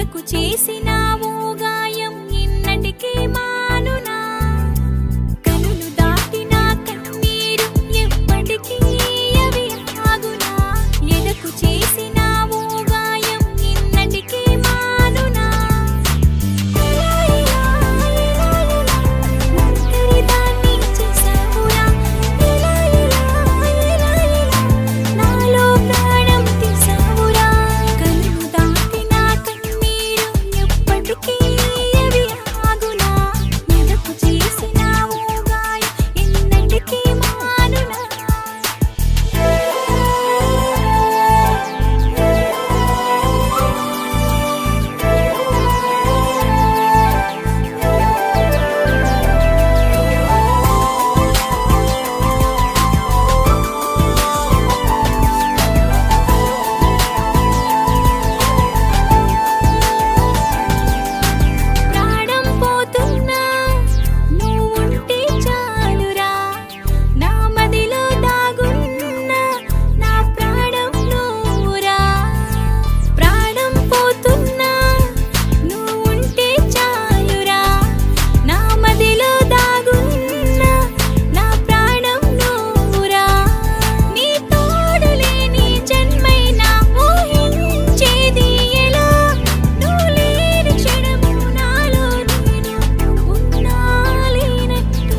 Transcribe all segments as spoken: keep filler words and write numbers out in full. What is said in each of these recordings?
ఎదకు చేసినావు గాయం ఇన్నటికీ మానునా కనులు దాటిన కన్నీరు ఎప్పటికీ అవి ఆగునా ఎదకు చేసినావు గాయం ఇన్నటికీ మానునా ఒంటరిదాన్ని చేసావురా ఇలా ఇలా ఇలా ఇలా నాలో ప్రాణం తీసావురా కనులు దాటిన కన్నీరు ఎప్పటికీ అవి ఆగునా ఎదకు చేసినావు గాయం ఎన్నటికీ మానునా ప్రాణం పోతున్నా నువ్వుంటే చాలురా నా మదిలో దాగున్నా నా ప్రాణం నువ్వురా ప్రాణం పోతున్నా నువ్వుంటే చాలురా నా మదిలో దాగున్నా నా ప్రాణం నువ్వురా నీ తోడు లేని జన్మైనా ఊహించేది ఎలా నువ్వు లేని క్షణము నాలో నేను ఉన్నా లేనట్టే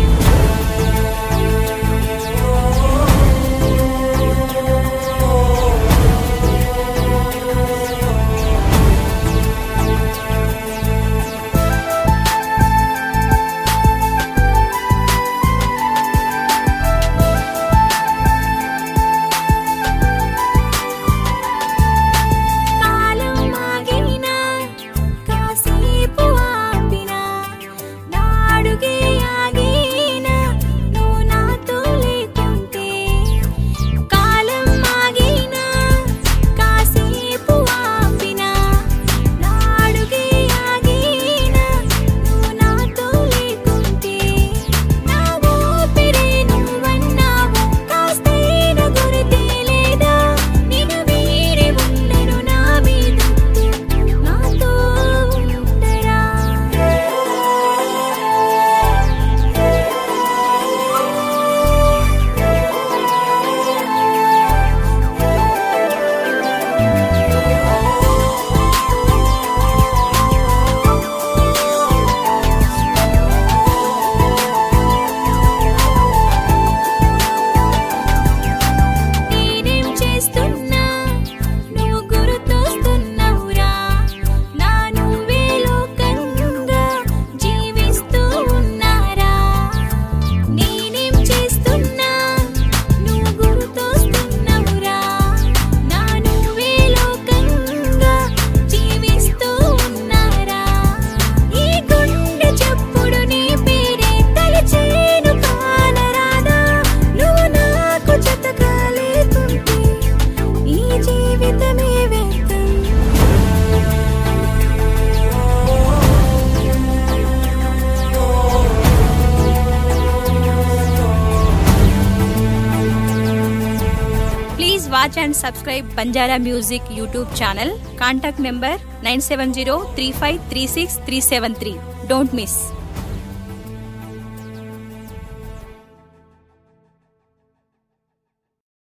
కాలం ఆగినా కాసేపు ఆపినా నా అడుగే ఆగినా నువ్వు నాతో లేకుంటే కాలం ఆగినా కాసేపు ఆపినా నా అడుగే ఆగినా నువ్వు నాతో లేకుంటే నా ఊపిరే నువ్వన్నావు కాస్తైనా గుర్తే లేదా నిన్ను వీడి ఉండను నా మీదొట్టు నాతో ఉండరా నేనేం చేస్తున్నా నువ్వు గుర్తొస్తున్నావురా నా నువ్వే లోకంగా జీవిస్తూ ఉన్నారా నేనేం చేస్తున్నా నువ్వు గుర్తొస్తున్నావురా నా నువ్వే లోకంగా జీవిస్తూ ఉన్నారా ఈ గుండె చప్పుడు నీ పేరే తలచేను కానరాదా నువ్వు నాకు జతగా లేకుంటే ఈ జీవితమే వ్యర్థం Please watch and subscribe Banjara Music YouTube channel. Contact number nine seven zero three five three six three seven three. Don't miss.